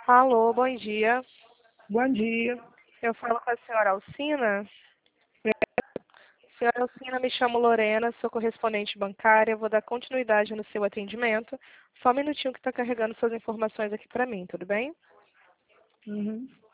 Alô, bom dia. Bom dia. Eu falo com a senhora Alcina. Senhora Alcina, me chamo Lorena, sou correspondente bancária. Vou dar continuidade no seu atendimento. Só um minutinho que está carregando suas informações aqui para mim, tudo bem? Uhum.